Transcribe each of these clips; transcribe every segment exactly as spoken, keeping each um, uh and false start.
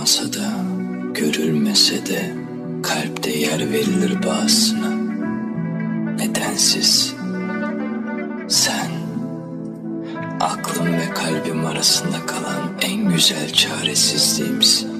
olmasa da, görülmese de kalpte yer verilir bazısına. Nedensiz. Sen, aklım ve kalbim arasında kalan en güzel çaresizliğimsin.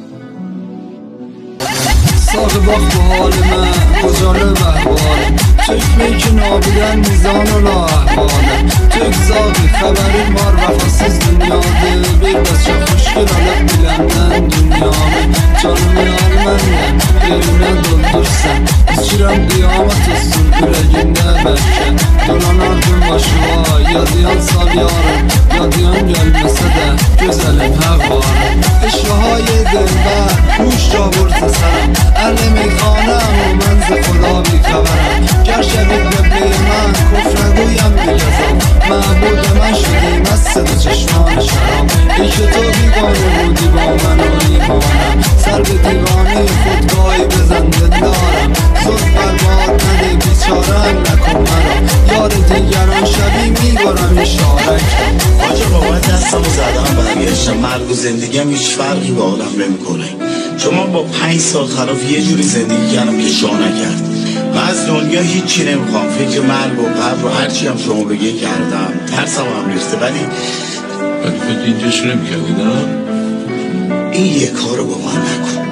Sağı bak bu halime, kocalı vehvalim. Çekme ki nabiden mizan ola ahvalim. Tök zağı haberim var vefasız dünyadı. Bir de çok hoşgul alıp bilenden dünyamı. Canımı al menden, yerine doldursan. İçirem kıyamet olsun yüreğinde belki. Dolanardım başıma, yadiyan sal yarım. Yadiyan gelmese de güzelim hevvarım. Eşrahay dilber, hoş ra burta serem. اهل میخانم و من ز خدا بیخبرم گر شبید قبله من کفر نگویم بی‌لذت معبود من شدی مست دو چشمان شراب ای که تو بیگانه بودی با من و ایمانم سر به دیوانه خودگاهی بزن دلدارم زود برباد نده بیچاره‌ام نکن مرا یار دیگران شبی میبرم اشاره کن. آجا بابا دستمو زدم برگشتم مرگ و زندگیم هیچ فرقی با آدم نمیکنه. چون من با پنج سال خلاف یه جوری زندگی کردم که شاه نکرد و از دنیا هیچی نمیخوام. فکر مرگ و قبر و هرچی هم شما بگه کردم. ترسم هم ریخته ولی ولی خود اینجاش نمیکردی نه؟ این یه کارو با من نکن.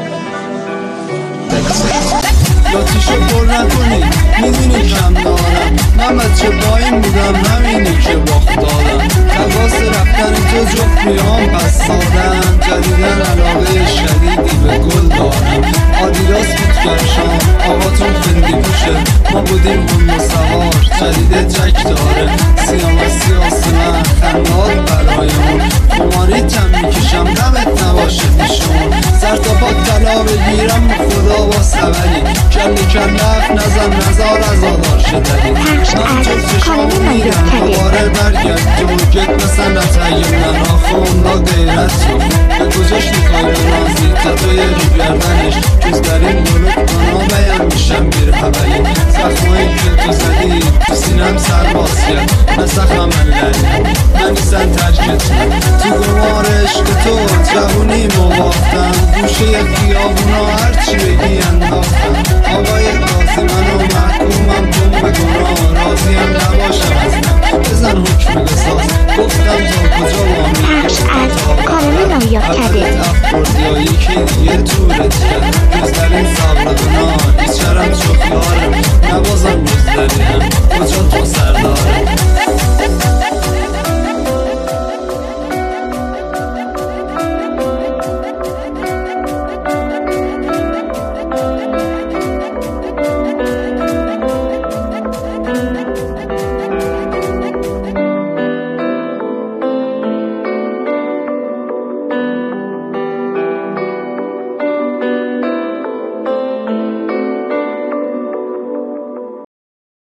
لاتیشو پر نکنی میدونی کم دارم من بچه با این بودم همینی که باخت دادم تقاس رفتن تو جفت میام پس سادم جدیدن علاقه شدیدی به گل دارم آدیداس بود کفشام آقاتون فندی پوشه ما بودیم هم سوار جدیده جک داره سیام از سیاس من خنداد برایمون خماری تم میکشم دمت نباشه پیشون سر تا پاک طلا بگیرم خدا با سوری کلی کلف نزن نزار از آدار شدنی من جز چشامو میرم دوباره برگرد تو گت مثل نتاییم نناخون دا غیرت تو به کجاش میخوای برازی تا توی رو گردنش جز در این گلوب کنامه هم میشم بیر هوایی زخمایی که تو زدی تو سینم سر باز کرد مثل خملنی من نیستن ترکتون تو گمار عشق تو جوونی مباختم گوشه خیابونا هرچی بگی انداختم آقای قاضی منو محکومم کن به گناه راضیم نباشم از من بزن حکم بساز گفتم تا کجا وامی عبدت افرد یا یکی دیگه تورت کرد جز در این صبر گناه هیچ شرم شخیارم نبازم جز دریم کجا تو سردارم